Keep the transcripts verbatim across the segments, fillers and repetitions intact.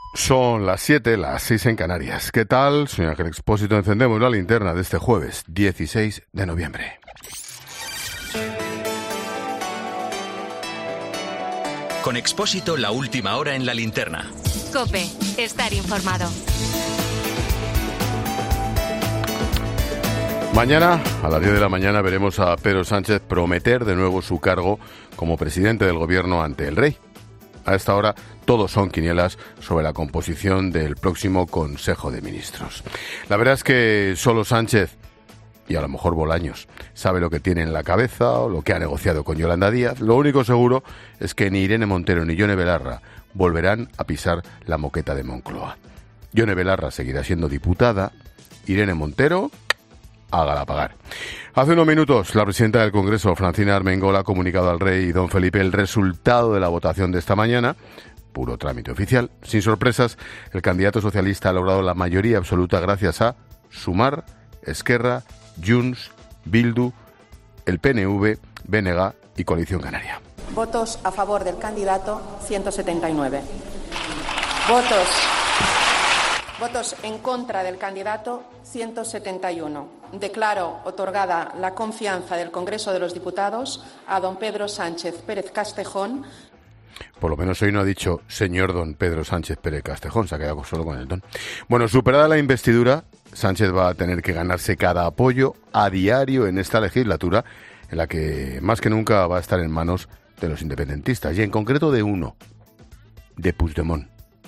Son las siete, las seis en Canarias. ¿Qué tal? Soy Ángel Expósito. Encendemos la linterna de este jueves, dieciséis de noviembre. Con Expósito, la última hora en la linterna. COPE, estar informado. Mañana, a las diez de la mañana, veremos a Pedro Sánchez prometer de nuevo su cargo como presidente del gobierno ante el rey. A esta hora, todos son quinielas sobre la composición del próximo Consejo de Ministros. La verdad es que solo Sánchez, y a lo mejor Bolaños, sabe lo que tiene en la cabeza o lo que ha negociado con Yolanda Díaz. Lo único seguro es que ni Irene Montero ni Yone Belarra volverán a pisar la moqueta de Moncloa. Yone Belarra seguirá siendo diputada, Irene Montero, hágala pagar. Hace unos minutos, la presidenta del Congreso, Francina Armengol, ha comunicado al rey y don Felipe el resultado de la votación de esta mañana. Puro trámite oficial. Sin sorpresas, el candidato socialista ha logrado la mayoría absoluta gracias a Sumar, Esquerra, Junts, Bildu, el P N V, B N G y Coalición Canaria. Votos a favor del candidato, ciento setenta y nueve. Votos, votos en contra del candidato, ciento setenta y uno. Declaro otorgada la confianza del Congreso de los Diputados a don Pedro Sánchez Pérez Castejón. Por lo menos hoy no ha dicho señor don Pedro Sánchez Pérez Castejón, se ha quedado solo con el don. Bueno, superada la investidura, Sánchez va a tener que ganarse cada apoyo a diario en esta legislatura, en la que más que nunca va a estar en manos de los independentistas, y en concreto de uno, de Puigdemont,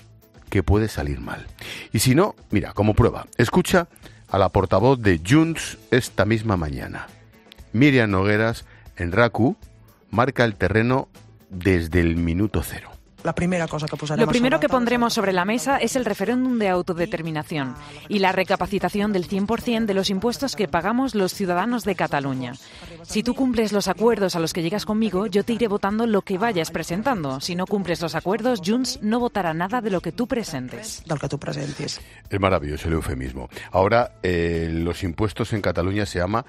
que puede salir mal. Y si no, mira, como prueba, escucha a la portavoz de Junts esta misma mañana. Míriam Nogueras, en RACU, marca el terreno desde el minuto cero. La primera cosa que pusaremos Lo primero que pondremos sobre la mesa es el referéndum de autodeterminación y la recapacitación del cien por ciento de los impuestos que pagamos los ciudadanos de Cataluña. Si tú cumples los acuerdos a los que llegas conmigo, yo te iré votando lo que vayas presentando. Si no cumples los acuerdos, Junts no votará nada de lo que tú presentes. Del que tú presentes. Es maravilloso el eufemismo. Ahora, eh, los impuestos en Cataluña se llama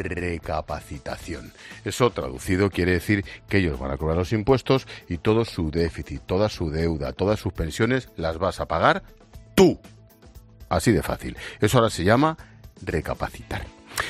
recapacitación. Eso, traducido, quiere decir que ellos van a cobrar los impuestos y todo su déficit, toda su deuda, todas sus pensiones las vas a pagar tú. Así de fácil. Eso ahora se llama recapacitar.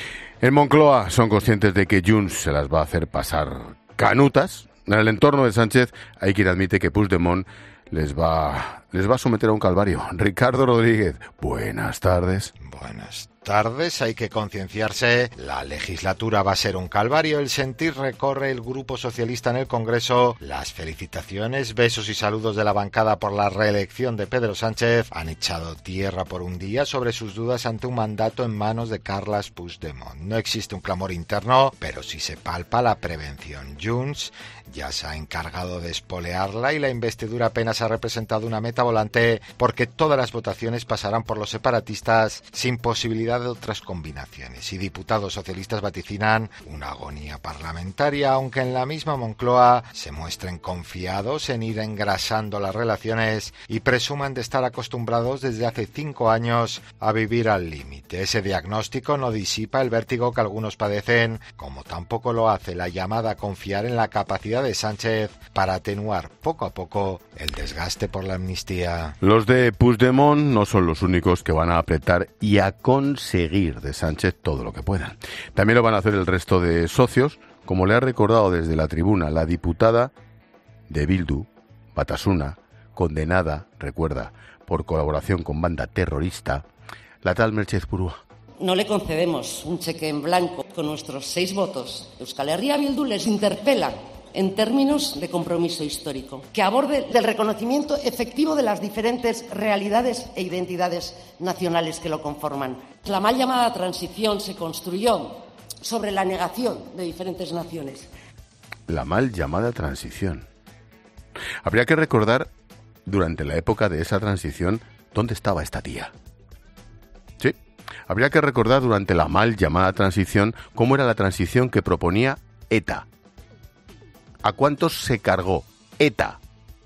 En Moncloa son conscientes de que Junts se las va a hacer pasar canutas. En el entorno de Sánchez hay quien admite que Puigdemont les va, les va a someter a un calvario. Ricardo Rodríguez, buenas tardes. Buenas tardes, hay que concienciarse, la legislatura va a ser un calvario, el sentir recorre el Grupo Socialista en el Congreso, las felicitaciones, besos y saludos de la bancada por la reelección de Pedro Sánchez han echado tierra por un día sobre sus dudas ante un mandato en manos de Carles Puigdemont. No existe un clamor interno, pero sí se palpa la prevención. Junts ya se ha encargado de espolearla y la investidura apenas ha representado una meta volante porque todas las votaciones pasarán por los separatistas sin posibilidad de otras combinaciones, y diputados socialistas vaticinan una agonía parlamentaria, aunque en la misma Moncloa se muestren confiados en ir engrasando las relaciones y presuman de estar acostumbrados desde hace cinco años a vivir al límite. Ese diagnóstico no disipa el vértigo que algunos padecen, como tampoco lo hace la llamada a confiar en la capacidad de Sánchez para atenuar poco a poco el desgaste por la amnistía. Los de Puigdemont no son los únicos que van a apretar y a conseguir de Sánchez todo lo que puedan. También lo van a hacer el resto de socios, como le ha recordado desde la tribuna la diputada de Bildu, Batasuna, condenada, recuerda, por colaboración con banda terrorista, la tal Mercedes Purúa. No le concedemos un cheque en blanco con nuestros seis votos. Euskal Herria Bildu les interpela en términos de compromiso histórico, que aborde del reconocimiento efectivo de las diferentes realidades e identidades nacionales que lo conforman. La mal llamada transición se construyó sobre la negación de diferentes naciones. La mal llamada transición. Habría que recordar, durante la época de esa transición, dónde estaba esta tía. Sí, habría que recordar durante la mal llamada transición cómo era la transición que proponía ETA. ¿A cuántos se cargó ETA?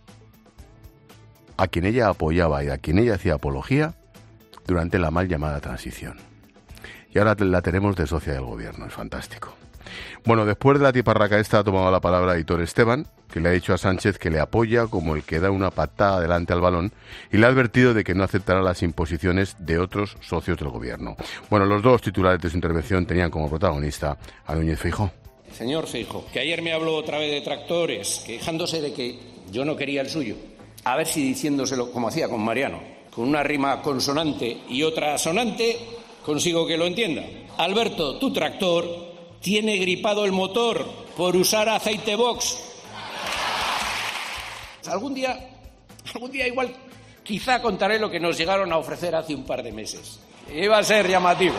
A quien ella apoyaba y a quien ella hacía apología durante la mal llamada transición. Y ahora la tenemos de socia del gobierno, es fantástico. Bueno, después de la tiparraca esta ha tomado la palabra Aitor Esteban, que le ha dicho a Sánchez que le apoya como el que da una patada delante al balón y le ha advertido de que no aceptará las imposiciones de otros socios del gobierno. Bueno, los dos titulares de su intervención tenían como protagonista a Núñez Feijóo. Señor Feijóo, que ayer me habló otra vez de tractores, quejándose de que yo no quería el suyo. A ver si diciéndoselo como hacía con Mariano, con una rima consonante y otra sonante, consigo que lo entienda. Alberto, tu tractor tiene gripado el motor por usar aceite Vox. Algún día, algún día igual, quizá contaré lo que nos llegaron a ofrecer hace un par de meses. Iba a ser llamativo.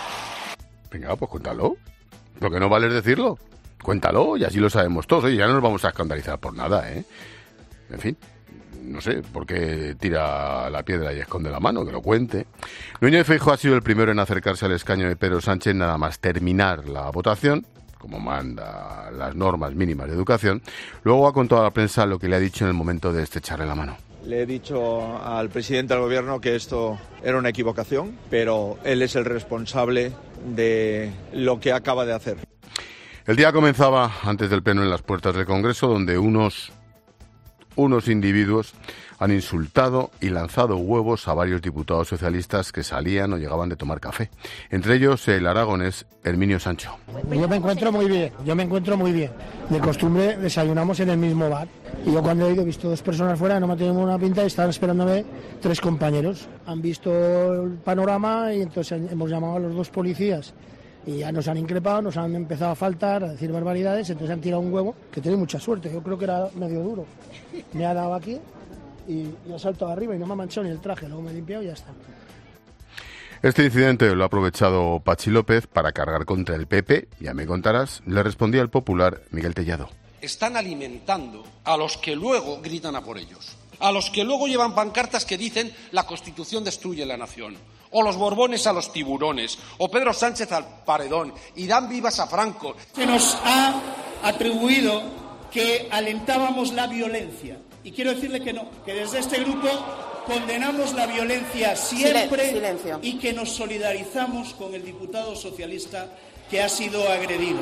Venga, pues cuéntalo. Lo que no vale es decirlo. Cuéntalo y así lo sabemos todos. Oye, ya no nos vamos a escandalizar por nada, ¿eh? En fin, no sé por qué tira la piedra y esconde la mano, que lo cuente. Núñez Feijóo ha sido el primero en acercarse al escaño de Pedro Sánchez nada más terminar la votación, como manda las normas mínimas de educación. Luego ha contado a la prensa lo que le ha dicho en el momento de estrecharle la mano. Le he dicho al presidente del gobierno que esto era una equivocación, pero él es el responsable de lo que acaba de hacer. El día comenzaba antes del pleno en las puertas del Congreso, donde unos, unos individuos han insultado y lanzado huevos a varios diputados socialistas que salían o llegaban de tomar café. Entre ellos el aragonés Herminio Sancho. Yo me encuentro muy bien, yo me encuentro muy bien. De costumbre desayunamos en el mismo bar. Y yo cuando he ido he visto dos personas fuera, no me ha tenido una pinta y estaban esperándome tres compañeros. Han visto el panorama y entonces hemos llamado a los dos policías. Y ya nos han increpado, nos han empezado a faltar, a decir barbaridades, entonces han tirado un huevo, que tiene mucha suerte, yo creo que era medio duro. Me ha dado aquí y, y ha saltado arriba y no me ha manchado ni el traje, luego me he limpiado y ya está. Este incidente lo ha aprovechado Pachi López para cargar contra el P P, ya me contarás, le respondía el popular Miguel Tellado. Están alimentando a los que luego gritan a por ellos, a los que luego llevan pancartas que dicen la Constitución destruye la nación, o los Borbones a los tiburones, o Pedro Sánchez al paredón, y dan vivas a Franco. Se nos ha atribuido que alentábamos la violencia, y quiero decirle que no, que desde este grupo condenamos la violencia siempre Silencio. Y que nos solidarizamos con el diputado socialista que ha sido agredido.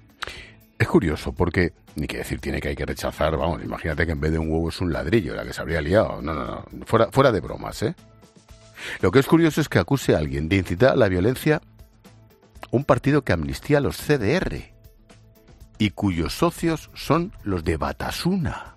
Es curioso porque, ni que decir tiene que hay que rechazar, vamos, imagínate que en vez de un huevo es un ladrillo, la que se habría liado. No, no, no, fuera, fuera de bromas, ¿eh? Lo que es curioso es que acuse a alguien de incitar a la violencia un partido que amnistía a los C D R y cuyos socios son los de Batasuna.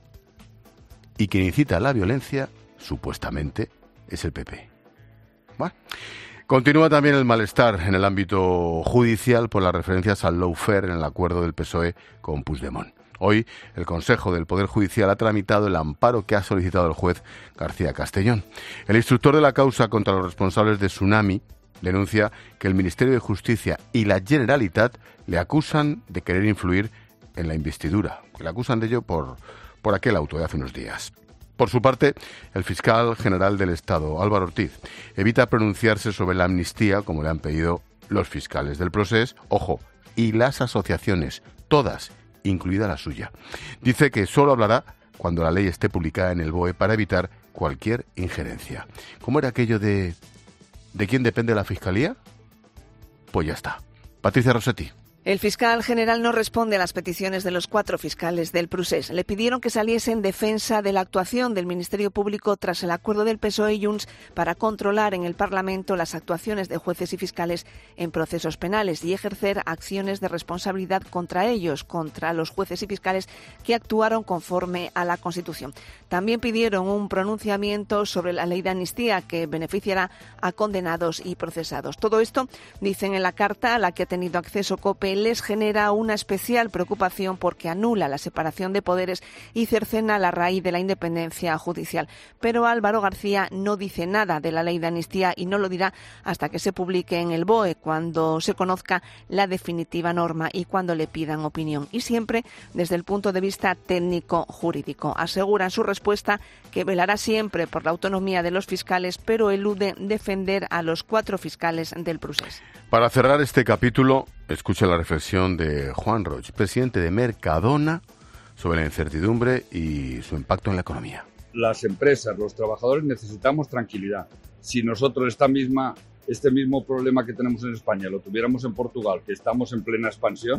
Y quien incita a la violencia, supuestamente, es el P P. Bueno. Continúa también el malestar en el ámbito judicial por las referencias al lawfare en el acuerdo del P S O E con Puigdemont. Hoy, el Consejo del Poder Judicial ha tramitado el amparo que ha solicitado el juez García Castellón. El instructor de la causa contra los responsables de Tsunami denuncia que el Ministerio de Justicia y la Generalitat le acusan de querer influir en la investidura. Le acusan de ello por, por aquel auto de hace unos días. Por su parte, el fiscal general del Estado, Álvaro Ortiz, evita pronunciarse sobre la amnistía, como le han pedido los fiscales del Procés, ojo, y las asociaciones, todas, incluida la suya. Dice que solo hablará cuando la ley esté publicada en el B O E para evitar cualquier injerencia. ¿Cómo era aquello de ¿de quién depende la Fiscalía? Pues ya está. Patricia Rossetti. El fiscal general no responde a las peticiones de los cuatro fiscales del Procés. Le pidieron que saliese en defensa de la actuación del Ministerio Público tras el acuerdo del P S O E y Junts para controlar en el Parlamento las actuaciones de jueces y fiscales en procesos penales y ejercer acciones de responsabilidad contra ellos, contra los jueces y fiscales que actuaron conforme a la Constitución. También pidieron un pronunciamiento sobre la ley de amnistía que beneficiará a condenados y procesados. Todo esto, dicen en la carta a la que ha tenido acceso COPE, les genera una especial preocupación porque anula la separación de poderes y cercena la raíz de la independencia judicial. Pero Álvaro García no dice nada de la ley de amnistía y no lo dirá hasta que se publique en el B O E, cuando se conozca la definitiva norma y cuando le pidan opinión. Y siempre desde el punto de vista técnico-jurídico. Asegura en su respuesta que velará siempre por la autonomía de los fiscales, pero elude defender a los cuatro fiscales del Procés. Para cerrar este capítulo, escuche la reflexión de Juan Roig, presidente de Mercadona, sobre la incertidumbre y su impacto en la economía. Las empresas, los trabajadores necesitamos tranquilidad. Si nosotros esta misma, este mismo problema que tenemos en España lo tuviéramos en Portugal, que estamos en plena expansión,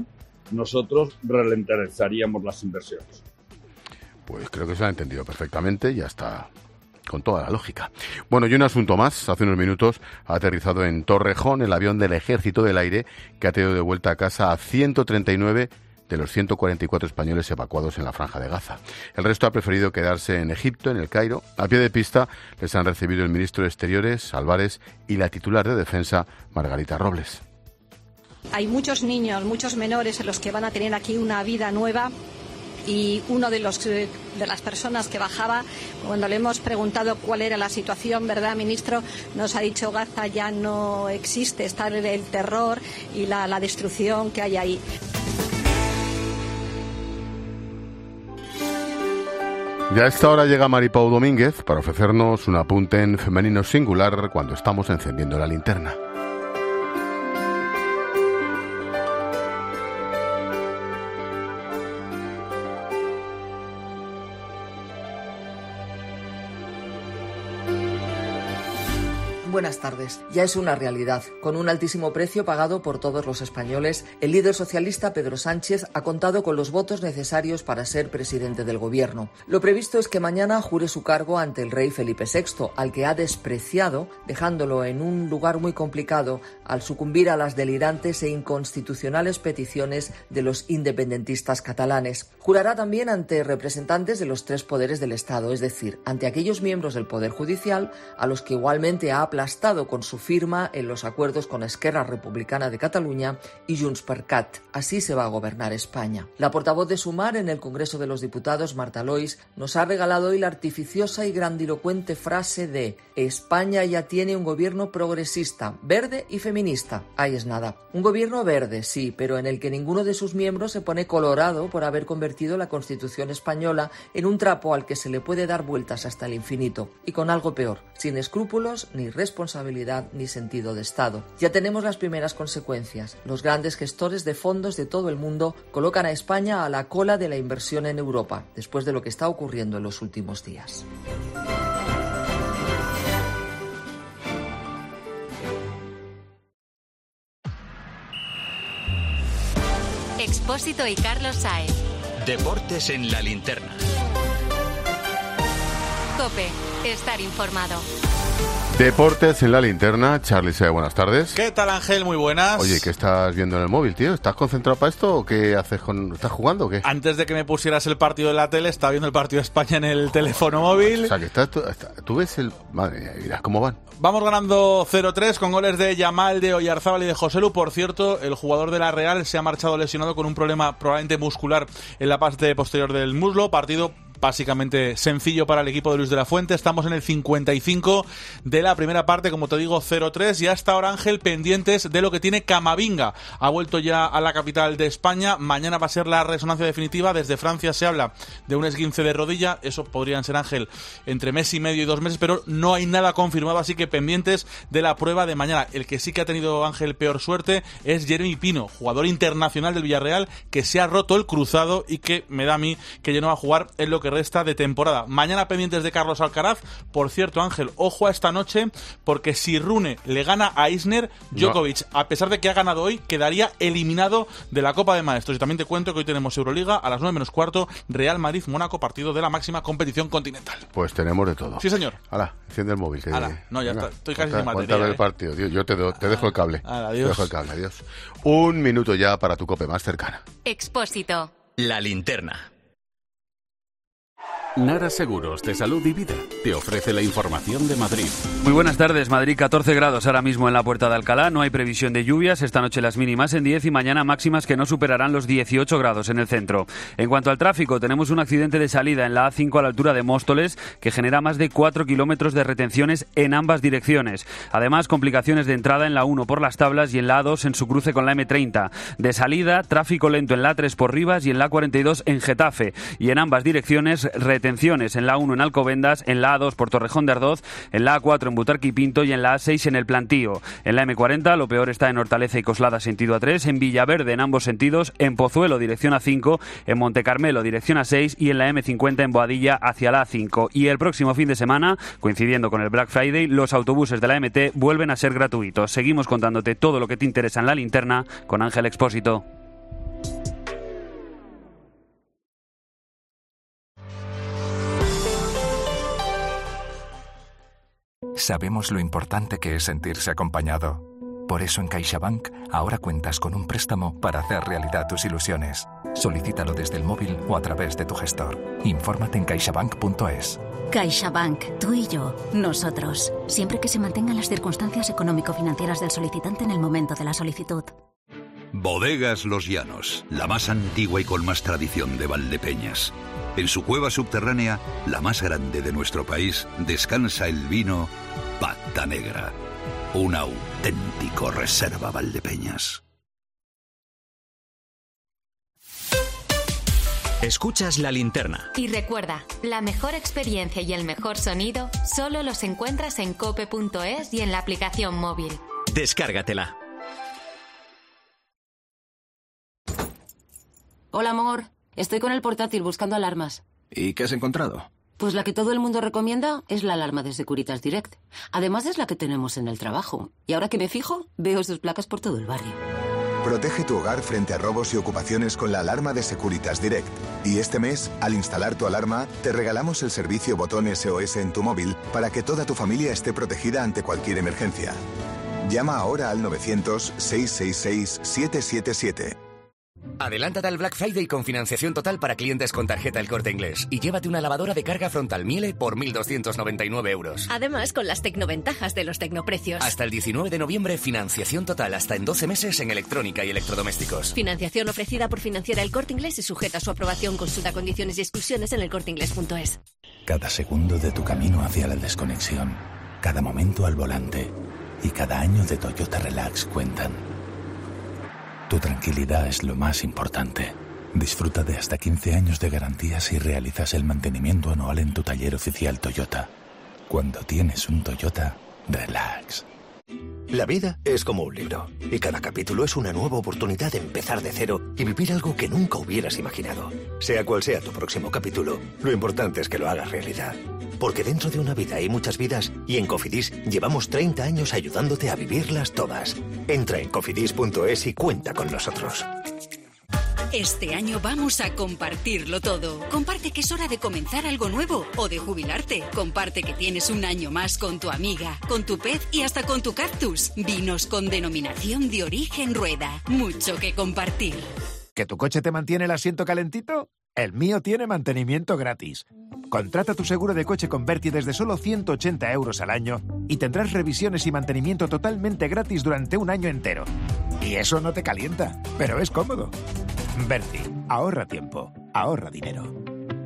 nosotros ralentizaríamos las inversiones. Pues creo que se ha entendido perfectamente y hasta con toda la lógica. Bueno, y un asunto más. Hace unos minutos ha aterrizado en Torrejón el avión del Ejército del Aire que ha traído de vuelta a casa a ciento treinta y nueve de los ciento cuarenta y cuatro españoles evacuados en la Franja de Gaza. El resto ha preferido quedarse en Egipto, en El Cairo. A pie de pista les han recibido el ministro de Exteriores, Álvarez, y la titular de Defensa, Margarita Robles. Hay muchos niños, muchos menores en los que van a tener aquí una vida nueva. Y uno de los de las personas que bajaba, cuando le hemos preguntado cuál era la situación, ¿verdad, ministro?, nos ha dicho: Gaza ya no existe, está el terror y la, la destrucción que hay ahí. Ya a esta hora llega Maripau Domínguez para ofrecernos un apunte en femenino singular cuando estamos encendiendo la linterna. Buenas tardes. Ya es una realidad. Con un altísimo precio pagado por todos los españoles, el líder socialista Pedro Sánchez ha contado con los votos necesarios para ser presidente del gobierno. Lo previsto es que mañana jure su cargo ante el rey Felipe sexto, al que ha despreciado, dejándolo en un lugar muy complicado al sucumbir a las delirantes e inconstitucionales peticiones de los independentistas catalanes. Jurará también ante representantes de los tres poderes del Estado, es decir, ante aquellos miembros del Poder Judicial a los que igualmente ha aplastado con su firma en los acuerdos con Esquerra Republicana de Cataluña y Junts per Cat. Así se va a gobernar España. La portavoz de Sumar en el Congreso de los Diputados, Marta Lois, nos ha regalado hoy la artificiosa y grandilocuente frase de: España ya tiene un gobierno progresista, verde y feminista. Ahí es nada. Un gobierno verde, sí, pero en el que ninguno de sus miembros se pone colorado por haber convertido la Constitución española en un trapo al que se le puede dar vueltas hasta el infinito. Y con algo peor, sin escrúpulos ni responsabilidad responsabilidad ni sentido de Estado. Ya tenemos las primeras consecuencias. Los grandes gestores de fondos de todo el mundo colocan a España a la cola de la inversión en Europa, después de lo que está ocurriendo en los últimos días. Expósito y Carlos Sáez. Deportes en la linterna. COPE. Estar informado. Deportes en la linterna. Charly Sáez, buenas tardes. ¿Qué tal, Ángel? Muy buenas. Oye, ¿qué estás viendo en el móvil, tío? ¿Estás concentrado para esto o qué haces con... ¿Estás jugando o qué? Antes de que me pusieras el partido en la tele, estaba viendo el partido de España en el teléfono móvil. O sea, que estás, tú, tú ves el... Madre mía, mirad cómo van. Vamos ganando cero tres con goles de Yamal, de Oyarzábal y de Joselu. Por cierto, el jugador de la Real se ha marchado lesionado con un problema probablemente muscular en la parte posterior del muslo. Partido básicamente sencillo para el equipo de Luis de la Fuente. Estamos en el cincuenta y cinco de la primera parte, como te digo, cero tres. Y hasta ahora, Ángel, pendientes de lo que tiene Camavinga. Ha vuelto ya a la capital de España. Mañana va a ser la resonancia definitiva. Desde Francia se habla de un esguince de rodilla. Eso podrían ser, Ángel, entre mes y medio y dos meses, pero no hay nada confirmado, así que pendientes de la prueba de mañana. El que sí que ha tenido, Ángel, peor suerte es Jeremy Pino, jugador internacional del Villarreal, que se ha roto el cruzado y que me da a mí que ya no va a jugar en lo que resta de temporada. Mañana pendientes de Carlos Alcaraz. Por cierto, Ángel, ojo a esta noche, porque si Rune le gana a Isner, Djokovic, no. a pesar de que ha ganado hoy, quedaría eliminado de la Copa de Maestros. Y también te cuento que hoy tenemos Euroliga a las nueve menos cuarto, Real Madrid-Mónaco, partido de la máxima competición continental. Pues tenemos de todo. Sí, señor. Hala, enciende el móvil. Que Hala, no, ya Venga, está. Estoy casi cuenta, sin batería. El eh. partido, tío. Yo te, do, te dejo el cable. Hala, adiós. Te dejo el cable, adiós. Un minuto ya para tu Cope más cercana. Expósito. La linterna. Nara Seguros de Salud y Vida te ofrece la información de Madrid. Muy buenas tardes. Madrid, catorce grados ahora mismo en la Puerta de Alcalá. No hay previsión de lluvias. Esta noche las mínimas en diez y mañana máximas que no superarán los dieciocho grados en el centro. En cuanto al tráfico, tenemos un accidente de salida en la A cinco a la altura de Móstoles que genera más de cuatro kilómetros de retenciones en ambas direcciones. Además, complicaciones de entrada en la uno por las Tablas y en la A dos en su cruce con la eme treinta. De salida, tráfico lento en la A tres por Rivas y en la A cuarenta y dos en Getafe. Y en ambas direcciones, retenciones en la uno en Alcobendas, en la A dos por Torrejón de Ardoz, en la A cuatro en Butarque y Pinto y en la A seis en El Plantío. En la eme cuarenta lo peor está en Hortaleza y Coslada sentido A tres, en Villaverde en ambos sentidos, en Pozuelo dirección A cinco, en Montecarmelo dirección A seis y en la eme cincuenta en Boadilla hacia la A cinco. Y el próximo fin de semana, coincidiendo con el Black Friday, los autobuses de la eme te vuelven a ser gratuitos. Seguimos contándote todo lo que te interesa en la linterna con Ángel Expósito. Sabemos lo importante que es sentirse acompañado. Por eso en CaixaBank ahora cuentas con un préstamo para hacer realidad tus ilusiones. Solicítalo desde el móvil o a través de tu gestor. Infórmate en caixabank punto es. CaixaBank, tú y yo, nosotros. Siempre que se mantengan las circunstancias económico-financieras del solicitante en el momento de la solicitud. Bodegas Los Llanos, la más antigua y con más tradición de Valdepeñas. En su cueva subterránea, la más grande de nuestro país, descansa el vino Pata Negra. Un auténtico reserva Valdepeñas. Escuchas La Linterna. Y recuerda, la mejor experiencia y el mejor sonido solo los encuentras en cope punto es y en la aplicación móvil. Descárgatela. Hola, amor. Estoy con el portátil buscando alarmas. ¿Y qué has encontrado? Pues la que todo el mundo recomienda es la alarma de Securitas Direct. Además es la que tenemos en el trabajo. Y ahora que me fijo, veo sus placas por todo el barrio. Protege tu hogar frente a robos y ocupaciones con la alarma de Securitas Direct. Y este mes, al instalar tu alarma, te regalamos el servicio botón S O S en tu móvil para que toda tu familia esté protegida ante cualquier emergencia. Llama ahora al novecientos, seiscientos sesenta y seis, setecientos setenta y siete. Adelántate al Black Friday con financiación total para clientes con tarjeta El Corte Inglés y llévate una lavadora de carga frontal Miele por mil doscientos noventa y nueve euros. Además, con las tecnoventajas de los tecnoprecios. Hasta el diecinueve de noviembre, financiación total hasta en doce meses en electrónica y electrodomésticos. Financiación ofrecida por Financiera El Corte Inglés y sujeta a su aprobación. Consulta condiciones y exclusiones en el corte inglés punto es. Cada segundo de tu camino hacia la desconexión, cada momento al volante y cada año de Toyota Relax cuentan. Tu tranquilidad es lo más importante. Disfruta de hasta quince años de garantía si realizas el mantenimiento anual en tu taller oficial Toyota. Cuando tienes un Toyota, relax. La vida es como un libro, y cada capítulo es una nueva oportunidad de empezar de cero y vivir algo que nunca hubieras imaginado. Sea cual sea tu próximo capítulo, lo importante es que lo hagas realidad. Porque dentro de una vida hay muchas vidas, y en Cofidis llevamos treinta años ayudándote a vivirlas todas. Entra en cofidis punto es y cuenta con nosotros. Este año vamos a compartirlo todo. Comparte que es hora de comenzar algo nuevo o de jubilarte. Comparte que tienes un año más con tu amiga, con tu pez y hasta con tu cactus. Vinos con denominación de origen Rueda. Mucho que compartir. ¿Que tu coche te mantiene el asiento calentito? El mío tiene mantenimiento gratis. Contrata tu seguro de coche con Berti desde solo ciento ochenta euros al año y tendrás revisiones y mantenimiento totalmente gratis durante un año entero. Y eso no te calienta, pero es cómodo. Berti, ahorra tiempo, ahorra dinero.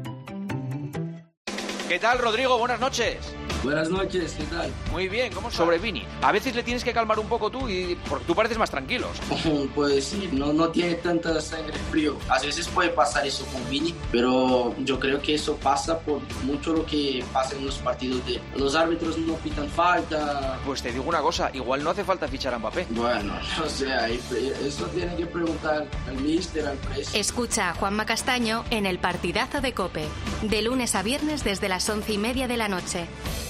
¿Qué tal, Rodrigo? Buenas noches. Buenas noches, ¿qué tal? Muy bien, ¿cómo sobre Vini? A veces le tienes que calmar un poco tú y porque tú pareces más tranquilo. Pues sí, no, no tiene tanta sangre frío. A veces puede pasar eso con Vini, pero yo creo que eso pasa por mucho lo que pasa en los partidos de... Los árbitros no pitan falta. Pues te digo una cosa, igual no hace falta fichar a Mbappé. Bueno, no sé, eso tiene que preguntar al míster, al presidente. Escucha a Juanma Castaño en El Partidazo de COPE, de lunes a viernes desde las once y media de la noche.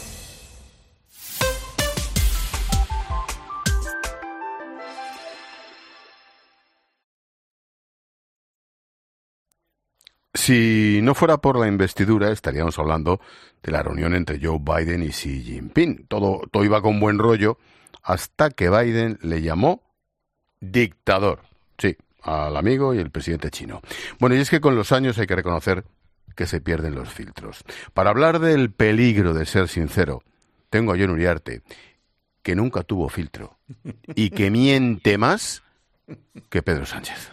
Si no fuera por la investidura, estaríamos hablando de la reunión entre Joe Biden y Xi Jinping. Todo, todo iba con buen rollo hasta que Biden le llamó dictador. Sí, al amigo y el presidente chino. Bueno, y es que con los años hay que reconocer que se pierden los filtros. Para hablar del peligro de ser sincero, tengo a Jon Uriarte, que nunca tuvo filtro y que miente más que Pedro Sánchez.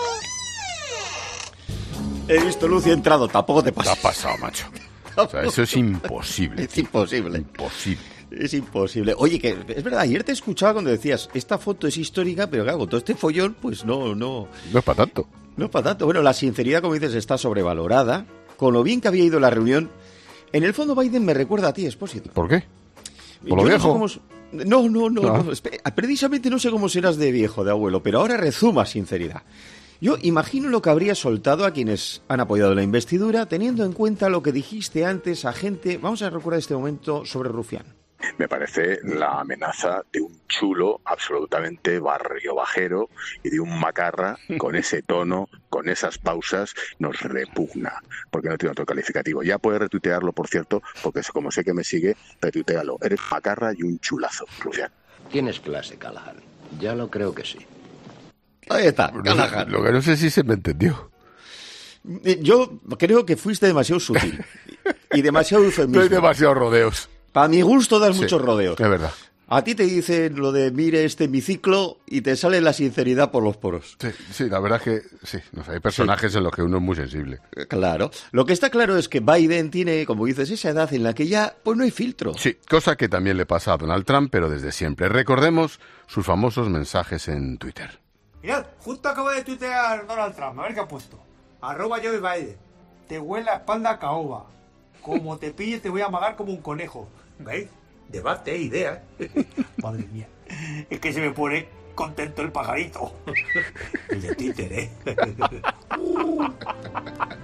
He visto luz y he entrado, tampoco te pasa. Te ha pasado, macho. O sea, eso es imposible. Es imposible. Imposible. Es imposible. Oye, que es verdad, ayer te escuchaba cuando decías, esta foto es histórica, pero claro, con todo este follón, pues no, no... No es para tanto. No es para tanto. Bueno, la sinceridad, como dices, está sobrevalorada. Con lo bien que había ido la reunión, en el fondo Biden me recuerda a ti, Expósito. ¿Por qué? ¿Por lo Yo viejo? No, sé cómo... no, no, no, no. no. Espera, precisamente no sé cómo serás de viejo, de abuelo, pero ahora rezuma sinceridad. Yo imagino lo que habría soltado a quienes han apoyado la investidura, teniendo en cuenta lo que dijiste antes a gente... Vamos a recordar este momento sobre Rufián. me parece la amenaza de un chulo absolutamente barrio bajero y de un macarra con ese tono, con esas pausas, nos repugna, porque no tiene otro calificativo. Ya puedes retuitearlo, por cierto, porque como sé que me sigue, retuitealo. Eres macarra y un chulazo, Rufián. Tienes clase, Callahan. Ya lo creo que sí. Ahí está, No, Callahan. lo que no sé si se me entendió. Yo creo que fuiste demasiado sutil y demasiado eufemismo. No hay demasiados rodeos. Para mi gusto das Sí, muchos rodeos. Es verdad. A ti te dicen lo de mire este hemiciclo y te sale la sinceridad por los poros. Sí, sí, la verdad es que sí. No sé, hay personajes en los que uno es muy sensible. Claro. Lo que está claro es que Biden tiene, como dices, esa edad en la que ya pues no hay filtro. Sí, cosa que también le pasa a Donald Trump, pero desde siempre. Recordemos sus famosos mensajes en Twitter. Mirad, justo acabo de tuitear Donald Trump, a ver qué ha puesto. Arroba Joe Biden. Te huele la espalda a caoba. Como te pille te voy a amagar como un conejo. ¿Veis? Debate, idea. Madre mía. Es que se me pone contento el pajarito. El de Twitter, ¿eh?